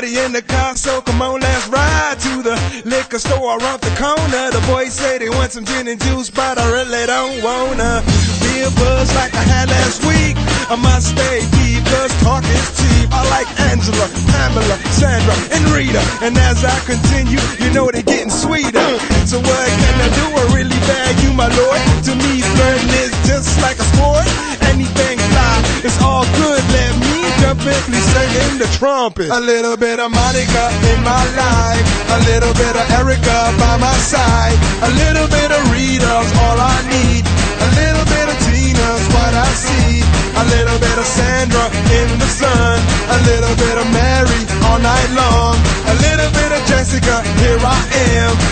Shorty in the car, so come on, let's ride to the liquor store around the corner. The boys say they want some gin and juice, but I really don't wanna be a buzz like I had last week. I must stay deep, cause talk is cheap. I like Angela, Pamela, Sandra, and Rita. And as I continue, you know they're getting sweeter. So what can I do? I really bag you, my lord. To me, flirting is just like a sport. Anything fly, it's all good. Let me jump in, please singing the trumpet. A little bit of Monica in my life, a little bit of Erica by my side, a little bit of Rita's all I need, a little bit of Tina's what I see, a little bit of Sandra in the sun, a little bit of Mary all night long, a little bit of Jessica, here I am.